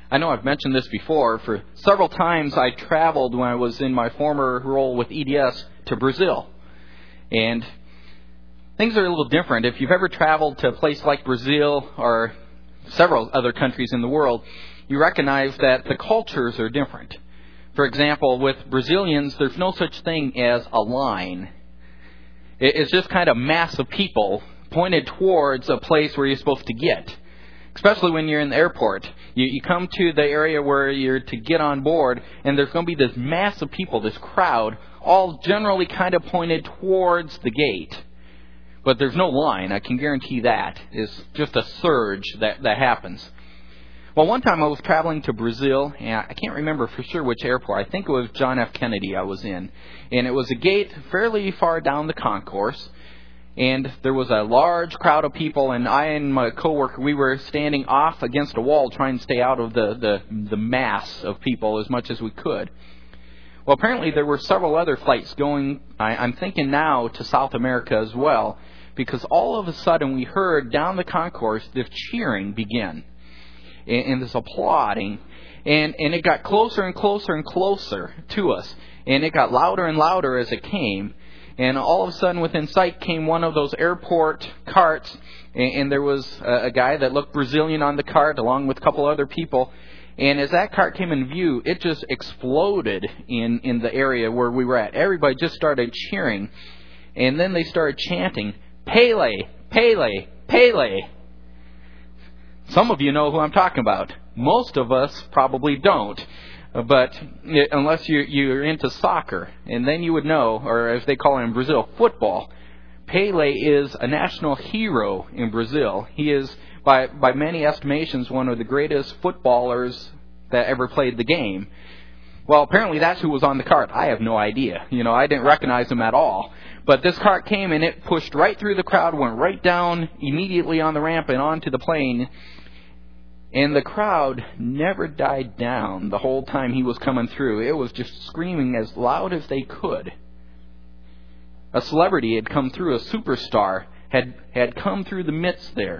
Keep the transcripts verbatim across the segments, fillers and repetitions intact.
I know I've mentioned this before. For several times I traveled when I was in my former role with E D S to Brazil. And things are a little different. If you've ever traveled to a place like Brazil or several other countries in the world, you recognize that the cultures are different. For example, with Brazilians, there's no such thing as a line. It's just kind of mass of people pointed towards a place where you're supposed to get. Especially when you're in the airport. You, you come to the area where you're to get on board, and there's going to be this mass of people, this crowd, all generally kind of pointed towards the gate. But there's no line, I can guarantee that. It's just a surge that, that happens. Well, one time I was traveling to Brazil, and I can't remember for sure which airport. I think it was John F. Kennedy I was in. And it was a gate fairly far down the concourse. And there was a large crowd of people, and I and my coworker, we were standing off against a wall trying to stay out of the, the, the mass of people as much as we could. Well, apparently there were several other flights going, I, I'm thinking now, to South America as well, because all of a sudden we heard down the concourse this cheering begin, and, and this applauding, and, and it got closer and closer and closer to us, and it got louder and louder as it came. And all of a sudden, within sight came one of those airport carts, and, and there was a, a guy that looked Brazilian on the cart, along with a couple other people. And as that cart came in view, it just exploded in, in the area where we were at. Everybody just started cheering, and then they started chanting, "Pele, Pele, Pele." Some of you know who I'm talking about. Most of us probably don't. But unless you, you're into soccer, and then you would know, or as they call it in Brazil, football. Pele is a national hero in Brazil. He is, by by many estimations, one of the greatest footballers that ever played the game. Well, apparently that's who was on the cart. I have no idea. You know, I didn't recognize him at all. But this cart came, and it pushed right through the crowd, went right down immediately on the ramp and onto the plane. And the crowd never died down the whole time he was coming through. It was just screaming as loud as they could. A celebrity had come through, a superstar had, had come through the midst there.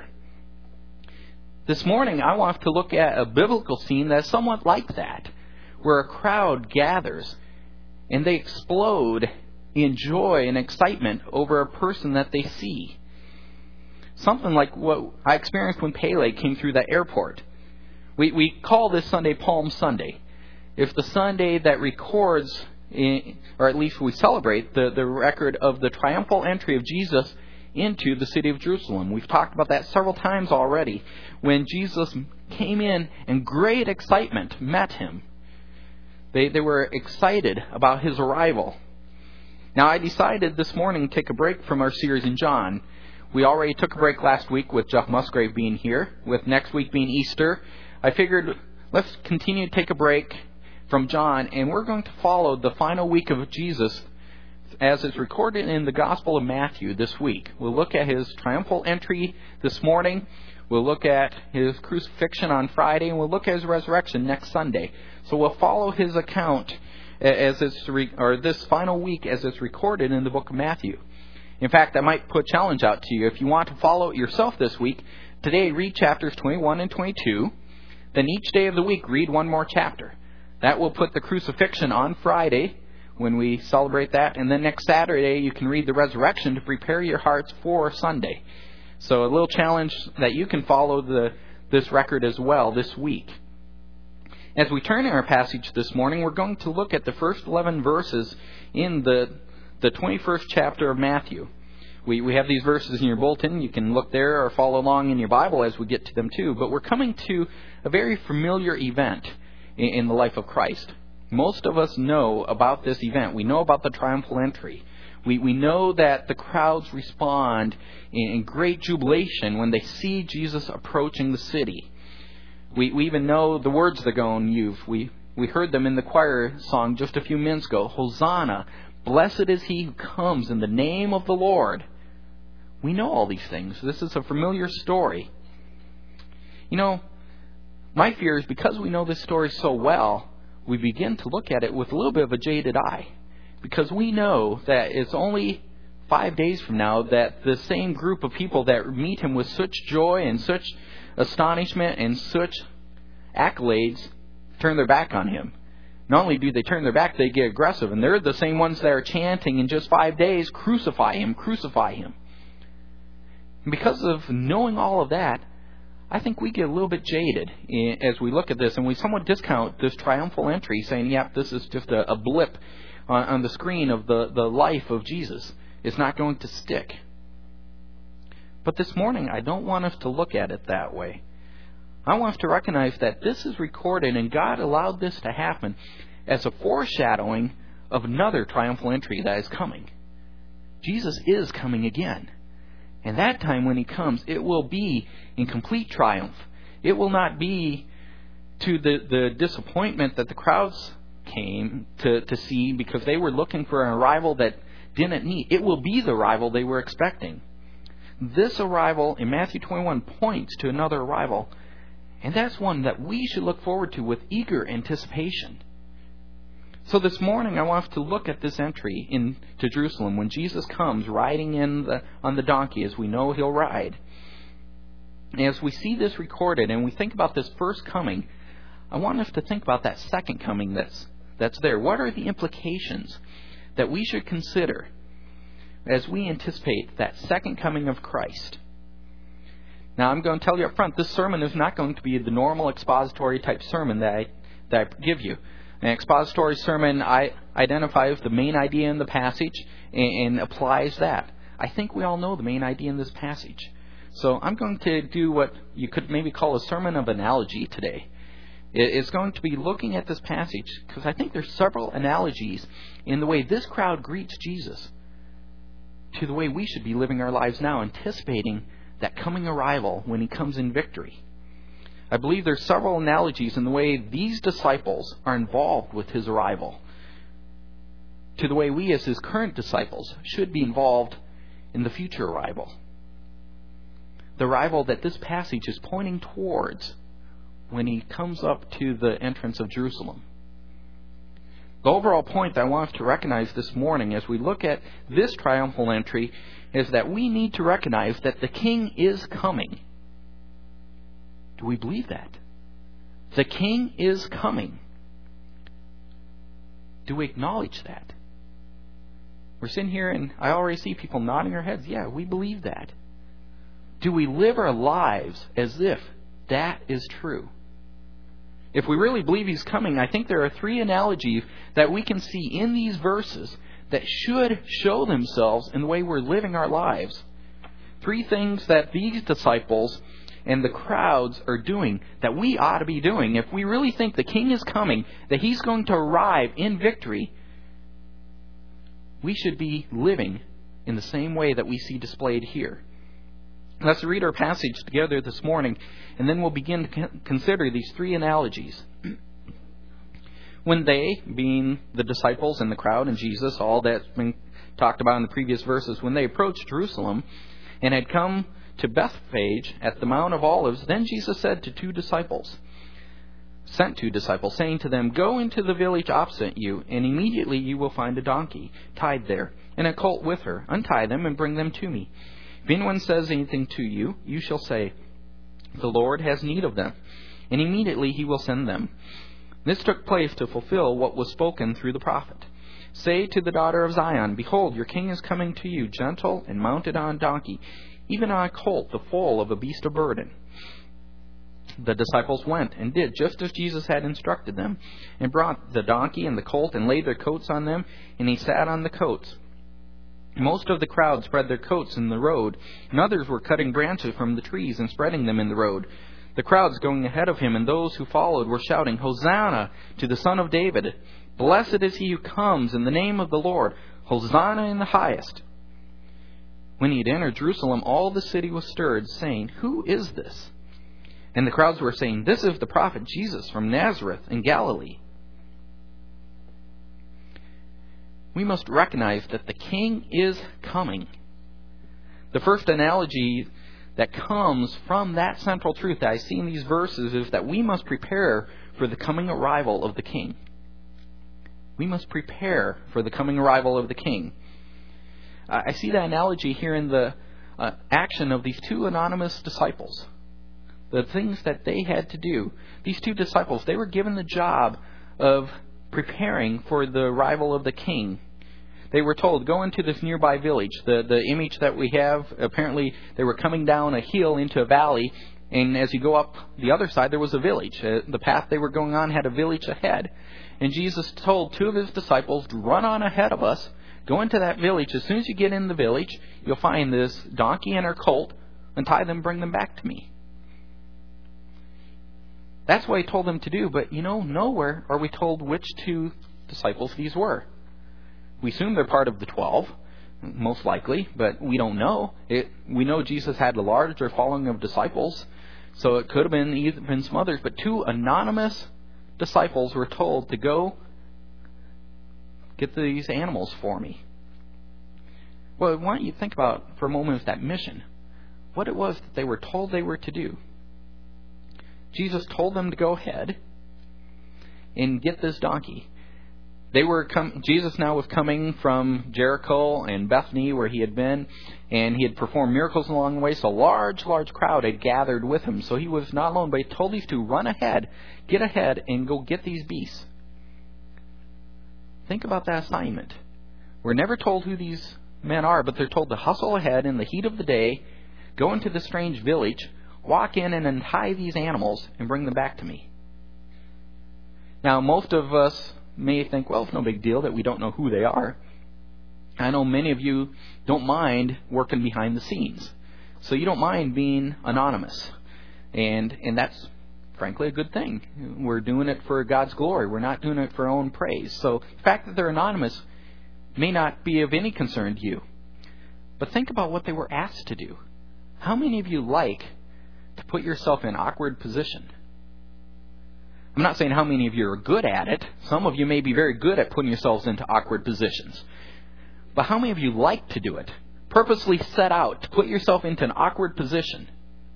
This morning I want to look at a biblical scene that's somewhat like that, where a crowd gathers and they explode in joy and excitement over a person that they see. Something like what I experienced when Pele came through that airport. We we call this Sunday Palm Sunday. It's the Sunday that records, in, or at least we celebrate, the, the record of the triumphal entry of Jesus into the city of Jerusalem. We've talked about that several times already, when Jesus came in and great excitement met him. They, they were excited about his arrival. Now, I decided this morning to take a break from our series in John. We already took a break last week with Jeff Musgrave being here, with next week being Easter. I figured let's continue to take a break from John, and we're going to follow the final week of Jesus as it's recorded in the Gospel of Matthew this week. We'll look at his triumphal entry this morning. We'll look at his crucifixion on Friday, and we'll look at his resurrection next Sunday. So we'll follow his account as it's re- or this final week as it's recorded in the book of Matthew. In fact, I might put a challenge out to you. If you want to follow it yourself this week, today read chapters twenty-one and twenty-two. Then each day of the week, read one more chapter. That will put the crucifixion on Friday when we celebrate that. And then next Saturday, you can read the resurrection to prepare your hearts for Sunday. So a little challenge that you can follow the this record as well this week. As we turn in our passage this morning, we're going to look at the first eleven verses in the the twenty-first chapter of Matthew. We we have these verses in your bulletin. You can look there or follow along in your Bible as we get to them too. But we're coming to a very familiar event in, in the life of Christ. Most of us know about this event. We know about the triumphal entry. We we know that the crowds respond in, in great jubilation when they see Jesus approaching the city. We we even know the words that go on you've we we heard them in the choir song just a few minutes ago. Hosanna. Blessed is he who comes in the name of the Lord. We know all these things. This is a familiar story. You know, my fear is because we know this story so well, we begin to look at it with a little bit of a jaded eye. Because we know that it's only five days from now that the same group of people that meet him with such joy and such astonishment and such accolades turn their back on him. Not only do they turn their back, they get aggressive. And they're the same ones that are chanting in just five days, crucify him, crucify him. And because of knowing all of that, I think we get a little bit jaded as we look at this, and we somewhat discount this triumphal entry, saying, yep, this is just a, a blip on, on the screen of the, the life of Jesus. It's not going to stick. But this morning, I don't want us to look at it that way. I want us to recognize that this is recorded, and God allowed this to happen as a foreshadowing of another triumphal entry that is coming. Jesus is coming again. And that time when he comes, it will be in complete triumph. It will not be to the, the disappointment that the crowds came to, to see because they were looking for an arrival that didn't meet. It will be the arrival they were expecting. This arrival in Matthew twenty-one points to another arrival, and that's one that we should look forward to with eager anticipation. So this morning I want us to look at this entry into Jerusalem when Jesus comes riding in the, on the donkey, as we know he'll ride. And as we see this recorded and we think about this first coming, I want us to think about that second coming that's that's there. What are the implications that we should consider as we anticipate that second coming of Christ? Now, I'm going to tell you up front, this sermon is not going to be the normal expository type sermon that I, that I give you. An expository sermon I identifies the main idea in the passage and, and applies that. I think we all know the main idea in this passage. So I'm going to do what you could maybe call a sermon of analogy today. It's going to be looking at this passage because I think there's several analogies in the way this crowd greets Jesus to the way we should be living our lives now, anticipating that coming arrival when he comes in victory. I believe there's several analogies in the way these disciples are involved with his arrival to the way we as his current disciples should be involved in the future arrival. The arrival that this passage is pointing towards when he comes up to the entrance of Jerusalem. The overall point that I want us to recognize this morning as we look at this triumphal entry is that we need to recognize that the King is coming. Do we believe that? The King is coming. Do we acknowledge that? We're sitting here and I already see people nodding their heads. Yeah, we believe that. Do we live our lives as if that is true? If we really believe he's coming, I think there are three analogies that we can see in these verses that should show themselves in the way we're living our lives. Three things that these disciples and the crowds are doing that we ought to be doing. If we really think the King is coming, that he's going to arrive in victory, we should be living in the same way that we see displayed here. Let's read our passage together this morning, and then we'll begin to consider these three analogies. When they, being the disciples and the crowd and Jesus, all that's been talked about in the previous verses, when they approached Jerusalem and had come to Bethphage at the Mount of Olives, then Jesus said to two disciples, sent two disciples, saying to them, "Go into the village opposite you, and immediately you will find a donkey tied there, and a colt with her. Untie them and bring them to me. If anyone says anything to you, you shall say, 'The Lord has need of them,' and immediately he will send them." This took place to fulfill what was spoken through the prophet. "Say to the daughter of Zion, Behold, your king is coming to you, gentle and mounted on a donkey, even on a colt, the foal of a beast of burden." The disciples went and did just as Jesus had instructed them, and brought the donkey and the colt and laid their coats on them, and he sat on the coats. Most of the crowd spread their coats in the road, and others were cutting branches from the trees and spreading them in the road. The crowds going ahead of him and those who followed were shouting, "Hosanna to the Son of David! Blessed is he who comes in the name of the Lord! Hosanna in the highest!" When he had entered Jerusalem, all the city was stirred, saying, "Who is this?" And the crowds were saying, "This is the prophet Jesus from Nazareth in Galilee." We must recognize that the King is coming. The first analogy that comes from that central truth that I see in these verses is that we must prepare for the coming arrival of the King. We must prepare for the coming arrival of the King. Uh, I see that analogy here in the uh, action of these two anonymous disciples. the things that they had to do. These two disciples, they were given the job of preparing for the arrival of the king. They were told, go into this nearby village. The the image that we have, apparently they were coming down a hill into a valley, and as you go up the other side, there was a village. Uh, the path they were going on had a village ahead. And Jesus told two of his disciples, run on ahead of us, go into that village. As soon as you get in the village, you'll find this donkey and her colt, untie them, bring them back to me. That's what he told them to do, but you know, nowhere are we told which two disciples these were. We assume they're part of the twelve, most likely, but we don't know. It, we know Jesus had a larger following of disciples, so it could have been even some others, but two anonymous disciples were told to go get these animals for me. Well, why don't you think about for a moment that mission, what it was that they were told they were to do. Jesus told them to go ahead and get this donkey. They were com- Jesus now was coming from Jericho and Bethany, where he had been, and he had performed miracles along the way. So a large, large crowd had gathered with him. So he was not alone, but he told these two, run ahead, get ahead, and go get these beasts. Think about that assignment. We're never told who these men are, but they're told to hustle ahead in the heat of the day, go into this strange village, walk in and untie these animals, and bring them back to me. Now, most of us may think, well, it's no big deal that we don't know who they are. I know many of you don't mind working behind the scenes. So you don't mind being anonymous. And and that's, frankly, a good thing. We're doing it for God's glory. We're not doing it for our own praise. So the fact that they're anonymous may not be of any concern to you. But think about what they were asked to do. How many of you like to put yourself in an awkward position? I'm not saying how many of you are good at it. Some of you may be very good at putting yourselves into awkward positions. But how many of you like to do it? Purposely set out to put yourself into an awkward position?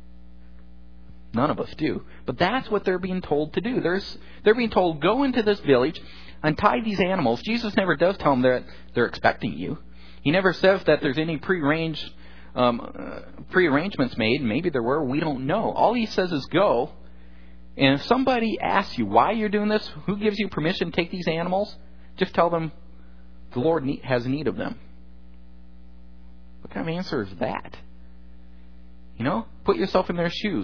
None of us do. But that's what they're being told to do. There's, they're being told, go into this village, untie these animals. Jesus never does tell them that they're expecting you. He never says that there's any prearranged, um, uh, prearrangements made. Maybe there were. We don't know. All he says is go. And if somebody asks you why you're doing this, who gives you permission to take these animals, just tell them the Lord has need of them. What kind of answer is that? You know, put yourself in their shoes.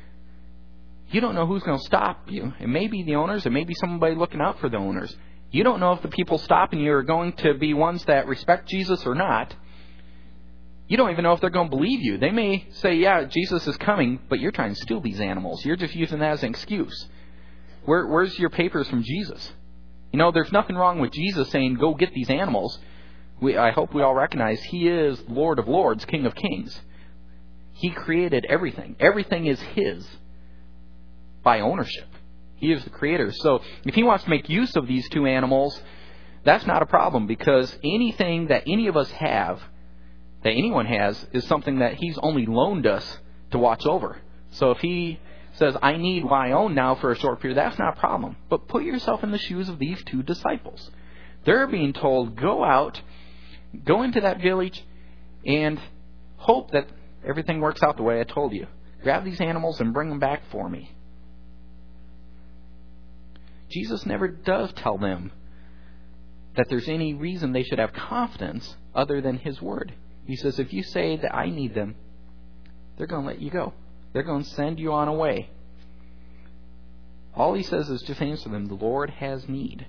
You don't know who's going to stop you. It may be the owners. It may be somebody looking out for the owners. You don't know if the people stopping you are going to be ones that respect Jesus or not. You don't even know if they're going to believe you. They may say, yeah, Jesus is coming, but you're trying to steal these animals. You're just using that as an excuse. Where, where's your papers from Jesus? You know, there's nothing wrong with Jesus saying, go get these animals. We, I hope we all recognize He is Lord of Lords, King of Kings. He created everything. Everything is His by ownership. He is the Creator. So if He wants to make use of these two animals, that's not a problem, because anything that any of us have, that anyone has, is something that He's only loaned us to watch over. So if He says, I need what I own now for a short period, that's not a problem. But put yourself in the shoes of these two disciples. They're being told, go out, go into that village, and hope that everything works out the way I told you. Grab these animals and bring them back for me. Jesus never does tell them that there's any reason they should have confidence other than His word. He says, if you say that I need them, they're going to let you go. They're going to send you on a way. All He says is just answer them, the Lord has need.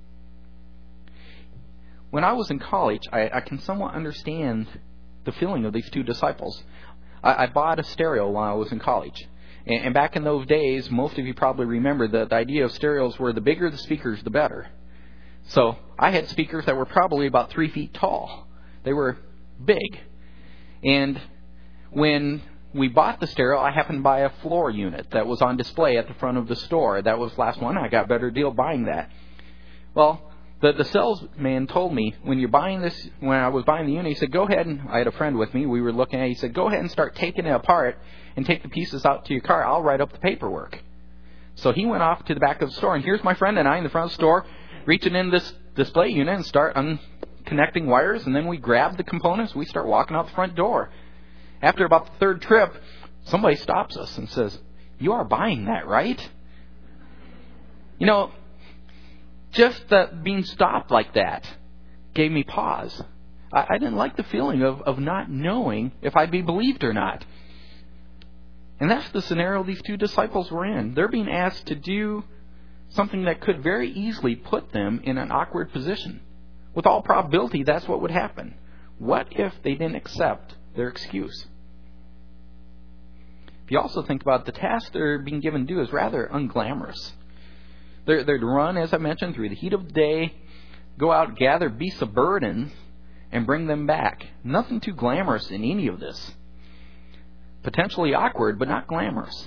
When I was in college, I, I can somewhat understand the feeling of these two disciples. I, I bought a stereo while I was in college. And, and back in those days, most of you probably remember that the idea of stereos were the bigger the speakers, the better. So I had speakers that were probably about three feet tall. They were big. And when we bought the stereo, I happened to buy a floor unit that was on display at the front of the store. That was the last one. I got a better deal buying that. Well, the, the salesman told me, when you're buying this, when I was buying the unit, he said, go ahead, and I had a friend with me, we were looking at it, he said, go ahead and start taking it apart and take the pieces out to your car. I'll write up the paperwork. So he went off to the back of the store, and here's my friend and I in the front of the store, reaching in this display unit and start un- connecting wires, and then we grab the components, we start walking out the front door. After about the third trip, somebody stops us and says, You are buying that, right? You know, just that being stopped like that gave me pause. I, I didn't like the feeling of, of not knowing if I'd be believed or not. And that's the scenario these two disciples were in. They're being asked to do something that could very easily put them in an awkward position. With all probability, that's what would happen. What if they didn't accept their excuse? If you also think about it, the task they're being given to do is rather unglamorous. They're, they're to run, as I mentioned, through the heat of the day, go out, gather beasts of burden, and bring them back. Nothing too glamorous in any of this. Potentially awkward, but not glamorous.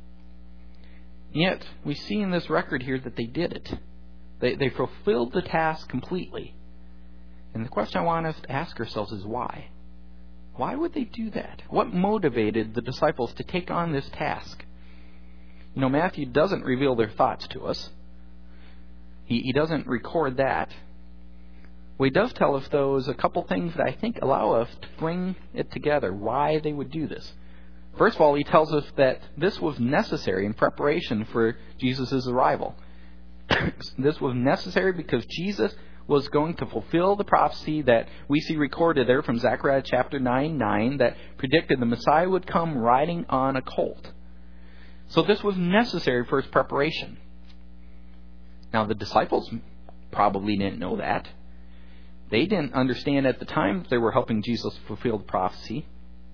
Yet, we see in this record here that they did it. They, they fulfilled the task completely. And the question I want us to ask ourselves is why? Why would they do that? What motivated the disciples to take on this task? You know, Matthew doesn't reveal their thoughts to us. He, he doesn't record that. What he does tell us, though, is a couple things that I think allow us to bring it together, why they would do this. First of all, he tells us that this was necessary in preparation for Jesus' arrival. This was necessary because Jesus was going to fulfill the prophecy that we see recorded there from Zechariah chapter nine nine that predicted the Messiah would come riding on a colt. So this was necessary for his preparation. Now, the disciples probably didn't know that. They didn't understand at the time that they were helping Jesus fulfill the prophecy.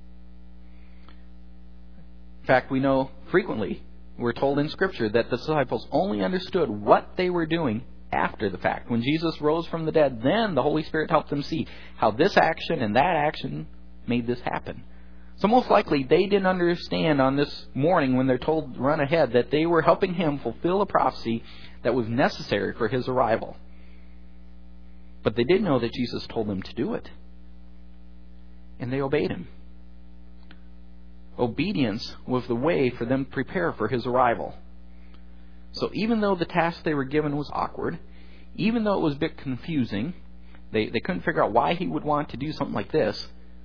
In fact, we know frequently, we're told in Scripture, that the disciples only understood what they were doing after the fact. When Jesus rose from the dead, then the Holy Spirit helped them see how this action and that action made this happen. So most likely they didn't understand on this morning when they're told to run ahead that they were helping him fulfill a prophecy that was necessary for his arrival. But they did know that Jesus told them to do it. And they obeyed him. Obedience was the way for them to prepare for his arrival. So even though the task they were given was awkward, even though it was a bit confusing, they, they couldn't figure out why he would want to do something like this,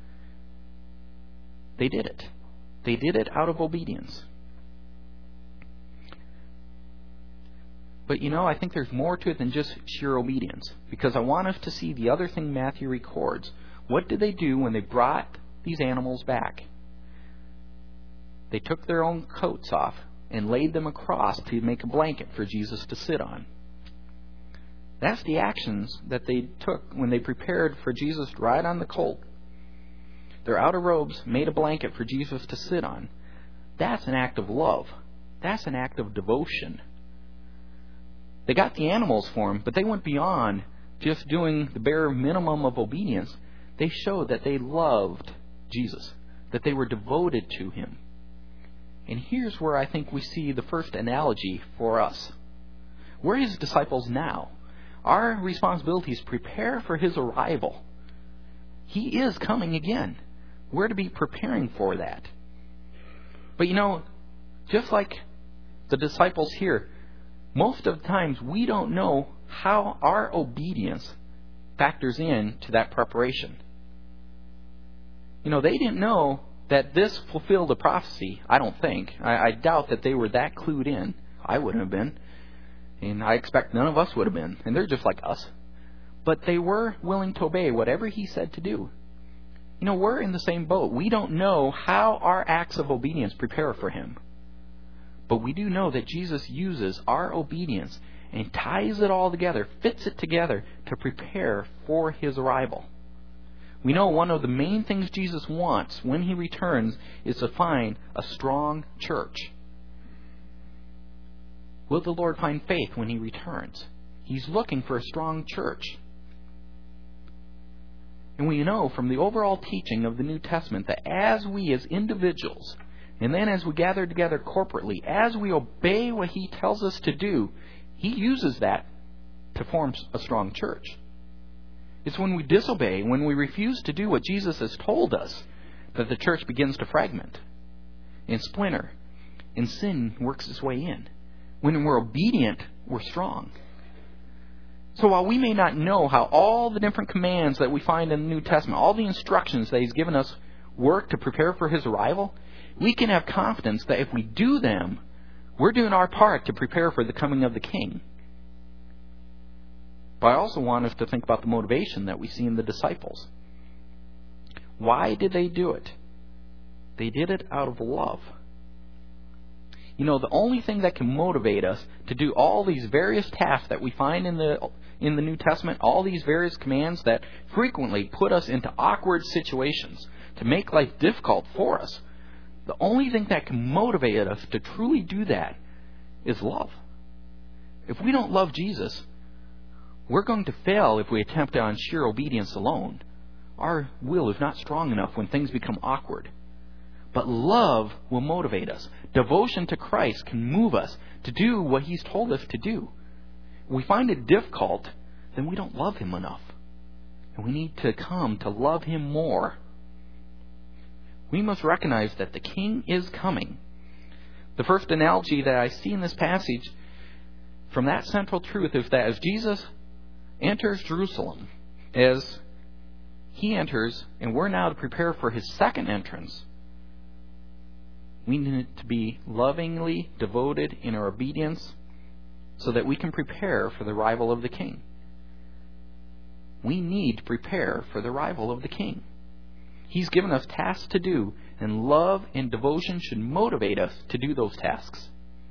they did it. They did it out of obedience. But you know, I think there's more to it than just sheer obedience, because I want us to see the other thing Matthew records. What did they do when they brought these animals back? They took their own coats off and laid them across to make a blanket for Jesus to sit on. That's the actions that they took when they prepared for Jesus to ride on the colt. Their outer robes made a blanket for Jesus to sit on. That's an act of love. That's an act of devotion. They got the animals for him, but they went beyond just doing the bare minimum of obedience. They showed that they loved Jesus, that they were devoted to him. And here's where I think we see the first analogy for us. We're his disciples now. Our responsibility is to prepare for his arrival. He is coming again. We're to be preparing for that. But you know, just like the disciples here, most of the times we don't know how our obedience factors in to that preparation. You know, they didn't know that this fulfilled a prophecy, I don't think. I, I doubt that they were that clued in. I wouldn't have been. And I expect none of us would have been. And they're just like us. But they were willing to obey whatever he said to do. You know, we're in the same boat. We don't know how our acts of obedience prepare for him. But we do know that Jesus uses our obedience and ties it all together, fits it together to prepare for his arrival. We know one of the main things Jesus wants when he returns is to find a strong church. Will the Lord find faith when he returns? He's looking for a strong church. And we know from the overall teaching of the New Testament that as we as individuals, and then as we gather together corporately, as we obey what he tells us to do, he uses that to form a strong church. It's when we disobey, when we refuse to do what Jesus has told us, that the church begins to fragment and splinter, and sin works its way in. When we're obedient, we're strong. So while we may not know how all the different commands that we find in the New Testament, all the instructions that he's given us work to prepare for his arrival, we can have confidence that if we do them, We're doing our part to prepare for the coming of the King. But I also want us to think about the motivation that we see in the disciples. Why did they do it? They did it out of love. You know, the only thing that can motivate us to do all these various tasks that we find in the in the New Testament, all these various commands that frequently put us into awkward situations, to make life difficult for us, the only thing that can motivate us to truly do that is love. If we don't love Jesus, we're going to fail if we attempt on sheer obedience alone. Our will is not strong enough when things become awkward. But love will motivate us. Devotion to Christ can move us to do what He's told us to do. If we find it difficult, then we don't love Him enough. And we need to come to love Him more. We must recognize that the King is coming. The first analogy that I see in this passage from that central truth is that as Jesus enters Jerusalem, as He enters, and we're now to prepare for His second entrance, we need to be lovingly devoted in our obedience so that we can prepare for the arrival of the King. We need to prepare for the arrival of the King. He's given us tasks to do, and love and devotion should motivate us to do those tasks.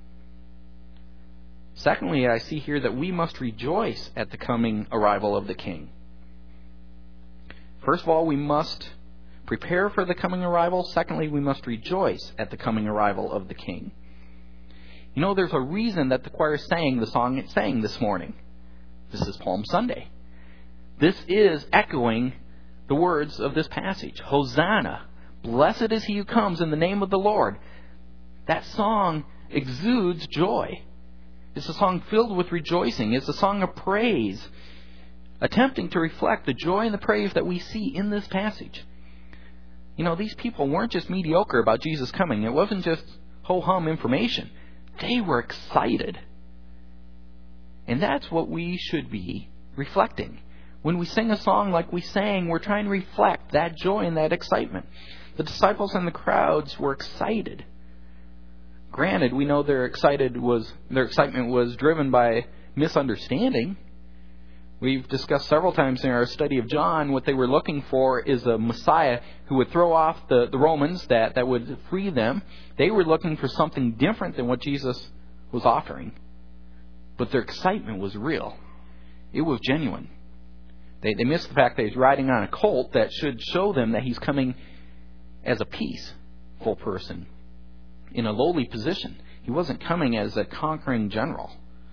Secondly, I see here that we must rejoice at the coming arrival of the King. First of all, we must prepare for the coming arrival. Secondly, we must rejoice at the coming arrival of the King. You know, there's a reason that the choir sang the song it sang this morning. This is Palm Sunday. This is echoing the words of this passage. Hosanna! Blessed is he who comes in the name of the Lord. That song exudes joy. It's a song filled with rejoicing. It's a song of praise, attempting to reflect the joy and the praise that we see in this passage. You know, these people weren't just mediocre about Jesus coming. It wasn't just ho-hum information. They were excited. And that's what we should be reflecting. When we sing a song like we sang, we're trying to reflect that joy and that excitement. The disciples and the crowds were excited. Granted, we know their excited was their excitement was driven by misunderstanding. We've discussed several times in our study of John what they were looking for is a Messiah who would throw off the, the Romans, that, that would free them. They were looking for something different than what Jesus was offering. But their excitement was real. It was genuine. They, they missed the fact that he's riding on a colt that should show them that he's coming as a peaceful person in a lowly position. He wasn't coming as a conquering general.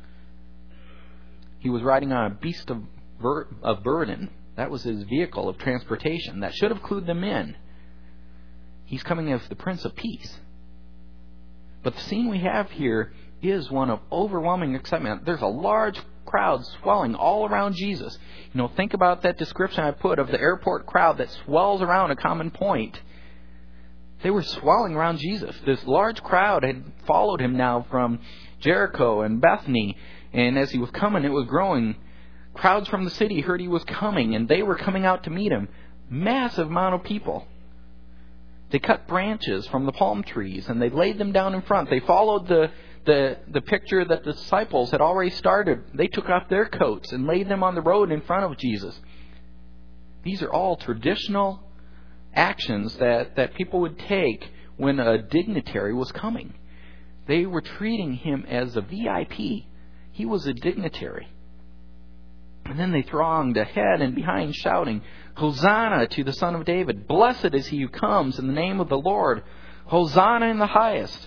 He was riding on a beast of, bur- of burden. That was his vehicle of transportation. That should have clued them in. He's coming as the Prince of Peace. But the scene we have here is one of overwhelming excitement. There's a large crowd swelling all around Jesus. You know, think about that description I put of the airport crowd that swells around a common point. They were swelling around Jesus. This large crowd had followed him now from Jericho and Bethany. And as he was coming, it was growing. Crowds from the city heard he was coming, and they were coming out to meet him. Massive amount of people. They cut branches from the palm trees, and they laid them down in front. They followed the, the, the picture that the disciples had already started. They took off their coats and laid them on the road in front of Jesus. These are all traditional actions that, that people would take when a dignitary was coming. They were treating him as a V I P. He was a dignitary. And then they thronged ahead and behind, shouting, Hosanna to the Son of David. Blessed is he who comes in the name of the Lord. Hosanna in the highest.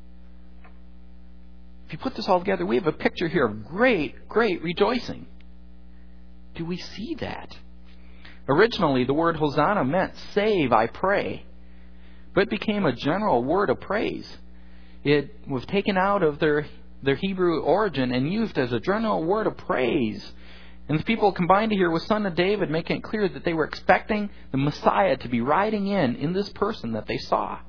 If you put this all together, we have a picture here of great, great rejoicing. Do we see that? Originally, the word Hosanna meant save, I pray. But it became a general word of praise. It was taken out of their their Hebrew origin and used as a general word of praise. And the people combined here with Son of David, making it clear that they were expecting the Messiah to be riding in in this person that they saw.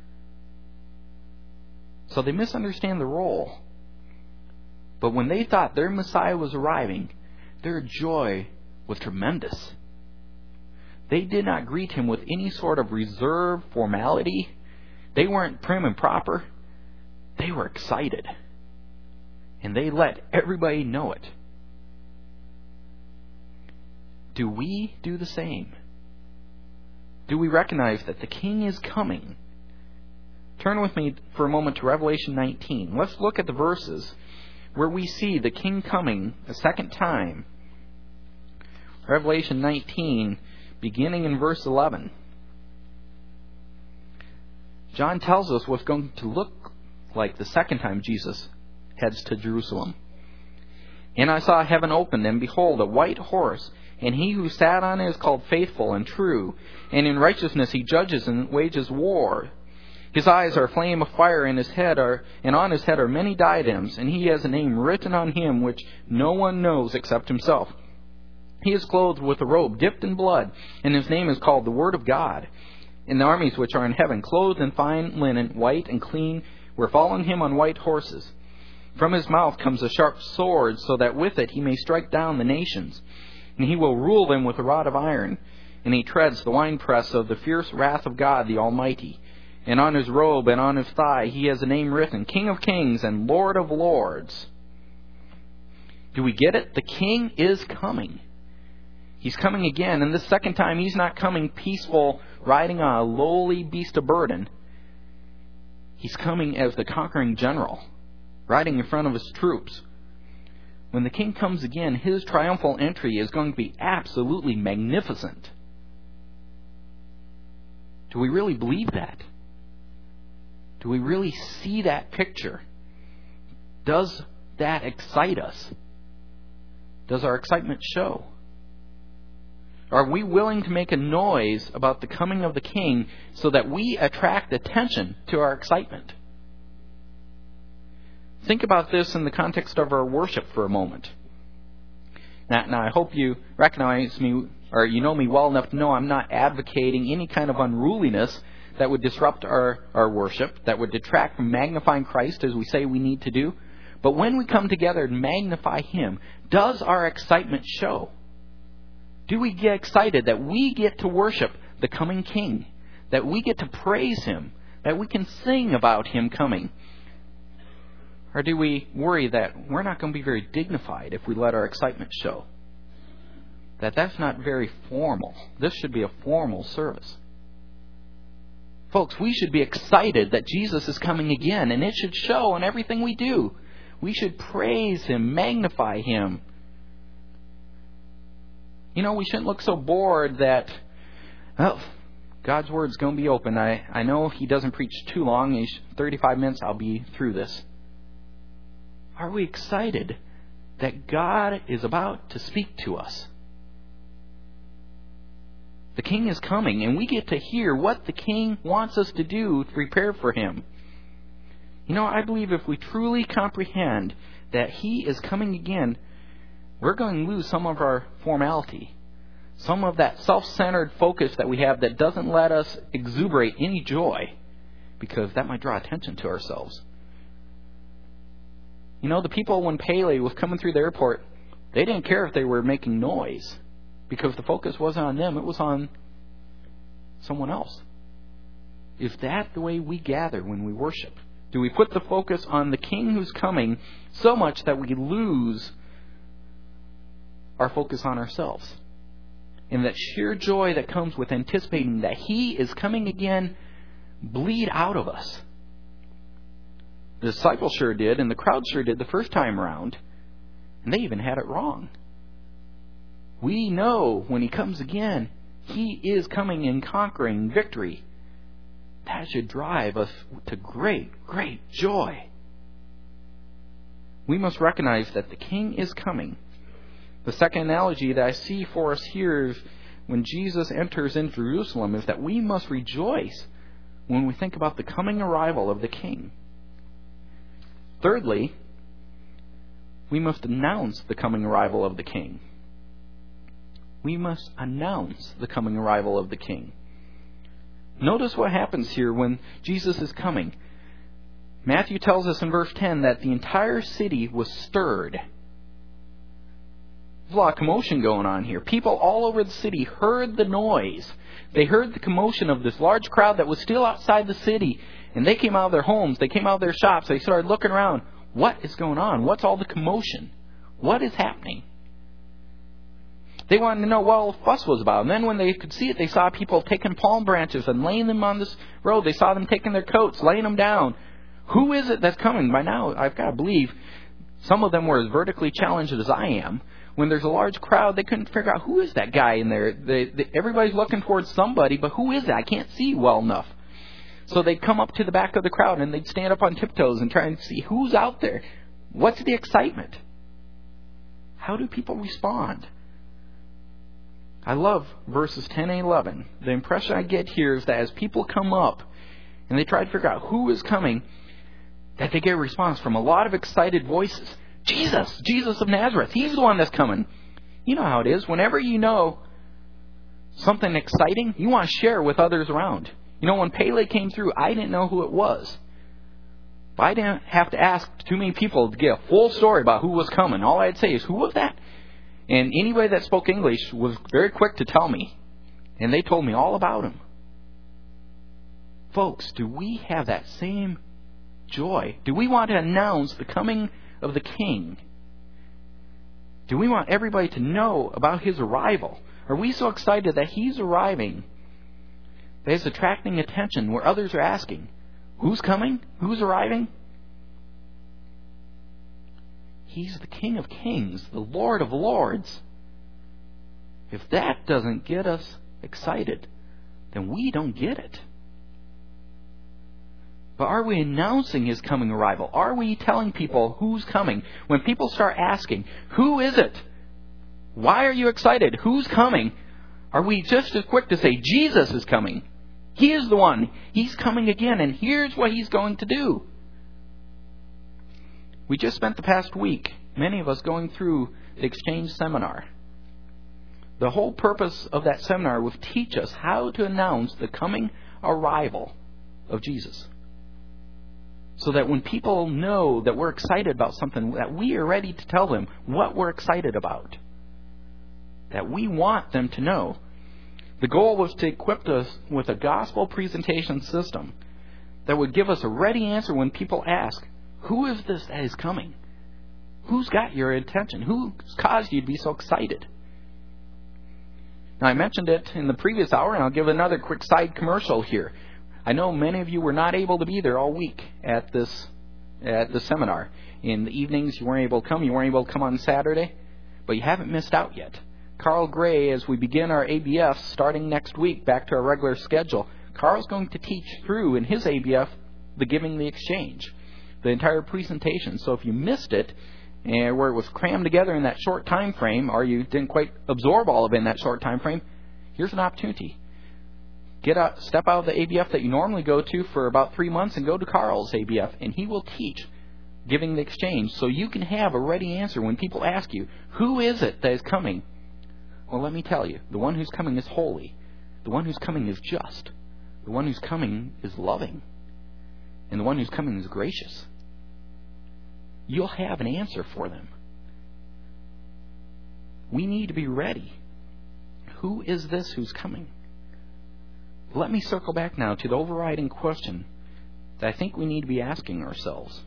So they misunderstand the role. But when they thought their Messiah was arriving, their joy was tremendous. They did not greet him with any sort of reserved formality. They weren't prim and proper. they were excited. And they let everybody know it. Do we do the same? Do we recognize that the King is coming? Turn with me for a moment to Revelation nineteen. Let's look at the verses where we see the King coming a second time. Revelation nineteen, beginning in verse eleven. John tells us what's going to look like the second time Jesus heads to Jerusalem. And I saw heaven opened, and behold, a white horse, and he who sat on it is called Faithful and True, and in righteousness he judges and wages war. His eyes are a flame of fire, and his head are, and on his head are many diadems, and he has a name written on him which no one knows except himself. He is clothed with a robe dipped in blood, and his name is called the Word of God. And the armies which are in heaven, clothed in fine linen, white and clean, were following him on white horses. From his mouth comes a sharp sword, so that with it he may strike down the nations. And he will rule them with a rod of iron. And he treads the winepress of the fierce wrath of God the Almighty. And on his robe and on his thigh he has a name written, King of Kings and Lord of Lords. Do we get it? The King is coming. He's coming again, and this second time he's not coming peaceful, riding on a lowly beast of burden. He's coming as the conquering general, riding in front of his troops. When the King comes again, his triumphal entry is going to be absolutely magnificent. Do we really believe that? Do we really see that picture? Does that excite us? Does our excitement show? Are we willing to make a noise about the coming of the King so that we attract attention to our excitement? Think about this in the context of our worship for a moment. Now, now, I hope you recognize me, or you know me well enough to know I'm not advocating any kind of unruliness that would disrupt our, our worship, that would detract from magnifying Christ as we say we need to do. But when we come together and magnify Him, does our excitement show? Do we get excited that we get to worship the coming King? That we get to praise Him? That we can sing about Him coming? Or do we worry that we're not going to be very dignified if we let our excitement show? That that's not very formal. This should be a formal service. Folks, we should be excited that Jesus is coming again, and it should show in everything we do. We should praise Him, magnify Him. You know, we shouldn't look so bored that, oh, God's Word's going to be open. I, I know He doesn't preach too long. He's thirty-five minutes, I'll be through this. Are we excited that God is about to speak to us? The King is coming, and we get to hear what the King wants us to do to prepare for Him. You know, I believe if we truly comprehend that He is coming again, we're going to lose some of our formality, some of that self-centered focus that we have that doesn't let us exuberate any joy, because that might draw attention to ourselves. You know, the people when Pele was coming through the airport, they didn't care if they were making noise, because the focus wasn't on them, it was on someone else. Is that the way we gather when we worship? Do we put the focus on the King who's coming so much that we lose our focus on ourselves? And that sheer joy that comes with anticipating that He is coming again bleed out of us. The disciples sure did, and the crowd sure did the first time around. And they even had it wrong. We know when He comes again, He is coming in conquering victory. That should drive us to great, great joy. We must recognize that the King is coming. The second analogy that I see for us here is when Jesus enters into Jerusalem is that we must rejoice when we think about the coming arrival of the King. Thirdly, we must announce the coming arrival of the King. We must announce the coming arrival of the King. Notice what happens here when Jesus is coming. Matthew tells us in verse ten that the entire city was stirred. There's a lot of commotion going on here. People all over the city heard the noise. They heard the commotion of this large crowd that was still outside the city. And they came out of their homes. They came out of their shops. They started looking around. What is going on? What's all the commotion? What is happening? They wanted to know what all the fuss was about. And then when they could see it, they saw people taking palm branches and laying them on this road. They saw them taking their coats, laying them down. Who is it that's coming? By now, I've got to believe some of them were as vertically challenged as I am. When there's a large crowd, they couldn't figure out who is that guy in there. They, they, everybody's looking towards somebody, but who is it? I can't see well enough. So they'd come up to the back of the crowd and they'd stand up on tiptoes and try and see who's out there. What's the excitement? How do people respond? I love verses ten and eleven. The impression I get here is that as people come up and they try to figure out who is coming, that they get a response from a lot of excited voices. Jesus, Jesus of Nazareth, He's the one that's coming. You know how it is. Whenever you know something exciting, you want to share with others around. You know, when Pele came through, I didn't know who it was. But I didn't have to ask too many people to get a full story about who was coming. All I'd say is, who was that? And anybody that spoke English was very quick to tell me. And they told me all about him. Folks, do we have that same joy? Do we want to announce the coming of the King? Do we want everybody to know about His arrival? Are we so excited that He's arriving that it's attracting attention where others are asking, who's coming? Who's arriving? He's the King of Kings, the Lord of Lords. If that doesn't get us excited, then we don't get it. But are we announcing His coming arrival? Are we telling people who's coming? When people start asking, who is it? Why are you excited? Who's coming? Are we just as quick to say, Jesus is coming? He is the one. He's coming again, and here's what He's going to do. We just spent the past week, many of us, going through the Exchange Seminar. The whole purpose of that seminar was to teach us how to announce the coming arrival of Jesus. So that when people know that we're excited about something, that we are ready to tell them what we're excited about. That we want them to know. The goal was to equip us with a gospel presentation system that would give us a ready answer when people ask, who is this that is coming? Who's got your attention? Who's caused you to be so excited? Now, I mentioned it in the previous hour, and I'll give another quick side commercial here. I know many of you were not able to be there all week at this at the seminar. In the evenings, you weren't able to come. You weren't able to come on Saturday. But you haven't missed out yet. Carl Gray, as we begin our A B F starting next week, back to our regular schedule, Carl's going to teach through in his A B F the Giving the Exchange, the entire presentation. So if you missed it, and where it was crammed together in that short time frame, or you didn't quite absorb all of it in that short time frame, here's an opportunity. Get out, step out of the A B F that you normally go to for about three months and go to Carl's A B F, and he will teach Giving the Exchange, so you can have a ready answer when people ask you, who is it that is coming? Well, let me tell you, the one who's coming is holy. The one who's coming is just. The one who's coming is loving. And the one who's coming is gracious. You'll have an answer for them. We need to be ready. Who is this who's coming? Let me circle back now to the overriding question that I think we need to be asking ourselves.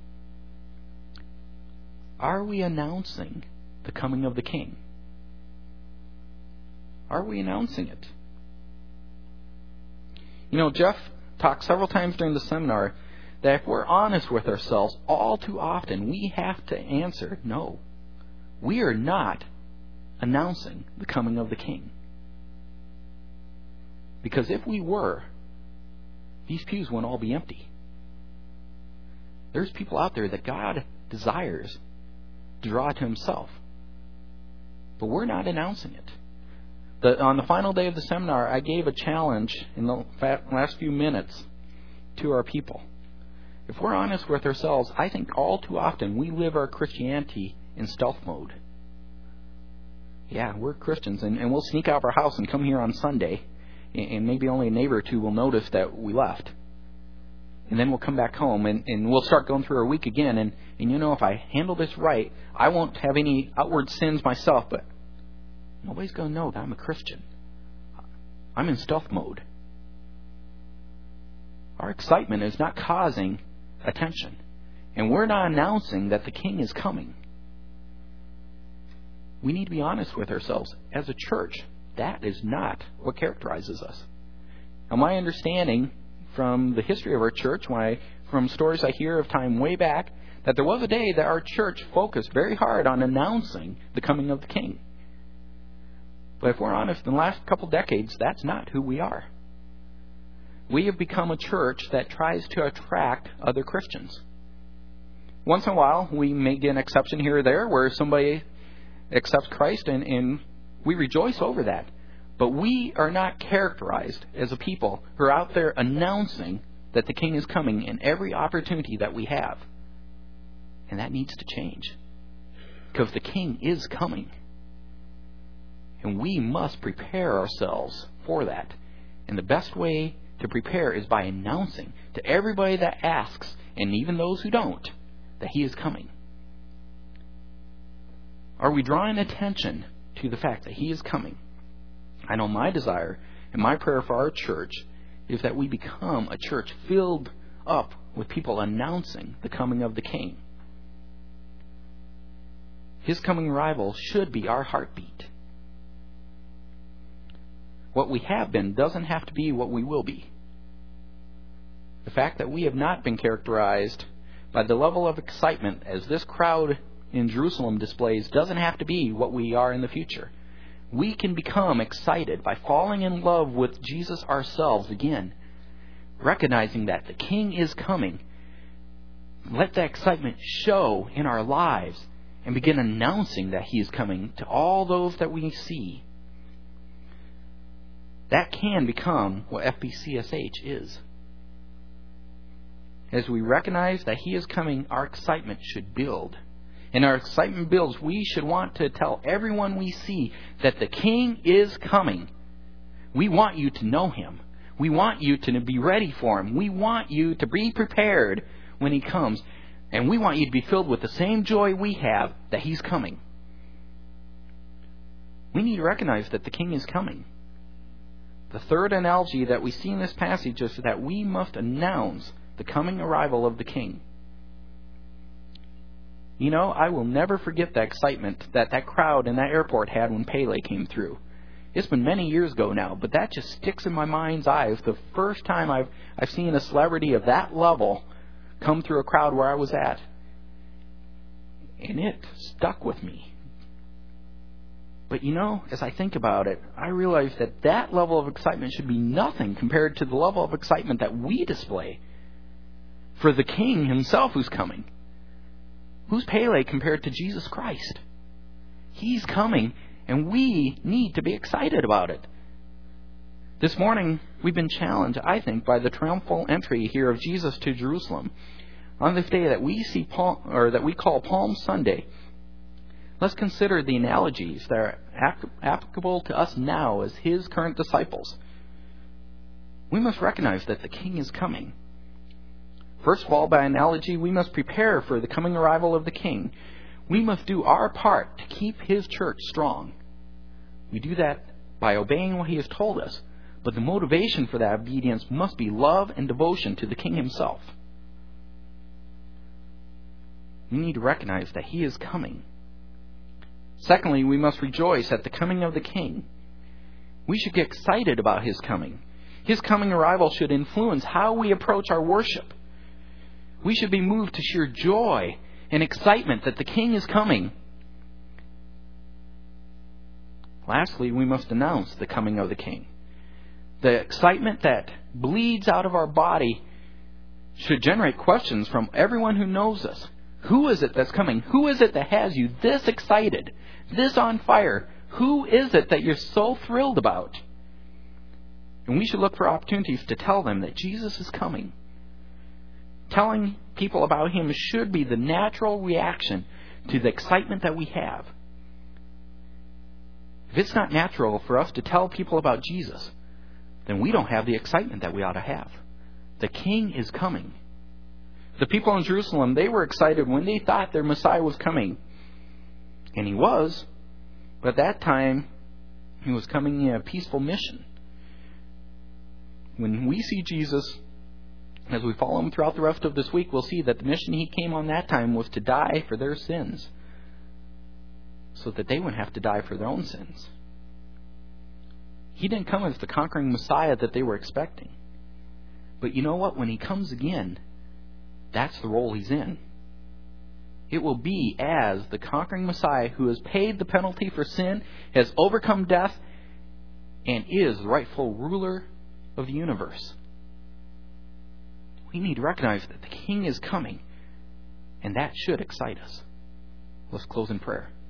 Are we announcing the coming of the King? Are we announcing it? You know, Jeff talked several times during the seminar that if we're honest with ourselves, all too often we have to answer, no. We are not announcing the coming of the King. Because if we were, these pews wouldn't all be empty. There's people out there that God desires to draw to Himself. But we're not announcing it. The, on the final day of the seminar, I gave a challenge in the last few minutes to our people. If we're honest with ourselves, I think all too often we live our Christianity in stealth mode. Yeah, we're Christians, and, and we'll sneak out of our house and come here on Sunday, and, and maybe only a neighbor or two will notice that we left. And then we'll come back home, and, and we'll start going through our week again, and, and you know, if I handle this right, I won't have any outward sins myself, but nobody's going to know that I'm a Christian. I'm in stealth mode. Our excitement is not causing attention. And we're not announcing that the King is coming. We need to be honest with ourselves. As a church, that is not what characterizes us. Now, my understanding from the history of our church, when I, from stories I hear of time way back, that there was a day that our church focused very hard on announcing the coming of the King. But if we're honest, in the last couple decades, that's not who we are. We have become a church that tries to attract other Christians. Once in a while, we may get an exception here or there where somebody accepts Christ, and, and we rejoice over that. But we are not characterized as a people who are out there announcing that the King is coming in every opportunity that we have. And that needs to change. Because the King is coming. And we must prepare ourselves for that. And the best way to prepare is by announcing to everybody that asks, and even those who don't, that He is coming. Are we drawing attention to the fact that He is coming? I know my desire and my prayer for our church is that we become a church filled up with people announcing the coming of the King. His coming arrival should be our heartbeat. What we have been doesn't have to be what we will be. The fact that we have not been characterized by the level of excitement as this crowd in Jerusalem displays doesn't have to be what we are in the future. We can become excited by falling in love with Jesus ourselves again, recognizing that the King is coming. Let that excitement show in our lives and begin announcing that He is coming to all those that we see. That can become what F B C S H is. As we recognize that He is coming, our excitement should build. And our excitement builds, we should want to tell everyone we see that the King is coming. We want you to know Him. We want you to be ready for Him. We want you to be prepared when He comes. And we want you to be filled with the same joy we have that He's coming. We need to recognize that the King is coming. The third analogy that we see in this passage is that we must announce the coming arrival of the King. You know, I will never forget the excitement that that crowd in that airport had when Pele came through. It's been many years ago now, but that just sticks in my mind's eye. It's the first time I've I've seen a celebrity of that level come through a crowd where I was at. And it stuck with me. But you know, as I think about it, I realize that that level of excitement should be nothing compared to the level of excitement that we display for the King Himself who's coming. Who's Pele compared to Jesus Christ? He's coming, and we need to be excited about it. This morning, we've been challenged, I think, by the triumphal entry here of Jesus to Jerusalem on this day that we see, Palm, or that we call Palm Sunday. Let's consider the analogies that are applicable to us now as His current disciples. We must recognize that the King is coming. First of all, by analogy, we must prepare for the coming arrival of the King. We must do our part to keep His church strong. We do that by obeying what He has told us, but the motivation for that obedience must be love and devotion to the King Himself. We need to recognize that He is coming. Secondly, we must rejoice at the coming of the King. We should get excited about His coming. His coming arrival should influence how we approach our worship. We should be moved to sheer joy and excitement that the King is coming. Lastly, we must announce the coming of the King. The excitement that bleeds out of our body should generate questions from everyone who knows us. Who is it that's coming? Who is it that has you this excited, this on fire? Who is it that you're so thrilled about? And we should look for opportunities to tell them that Jesus is coming. Telling people about Him should be the natural reaction to the excitement that we have. If it's not natural for us to tell people about Jesus, then we don't have the excitement that we ought to have. The King is coming. The people in Jerusalem, they were excited when they thought their Messiah was coming. And He was. But at that time, He was coming in a peaceful mission. When we see Jesus, as we follow him throughout the rest of this week, we'll see that the mission he came on that time was to die for their sins, so that they wouldn't have to die for their own sins. He didn't come as the conquering Messiah that they were expecting. But you know what? When he comes again, that's the role he's in. It will be as the conquering Messiah who has paid the penalty for sin, has overcome death, and is the rightful ruler of the universe. We need to recognize that the King is coming, and that should excite us. Let's close in prayer.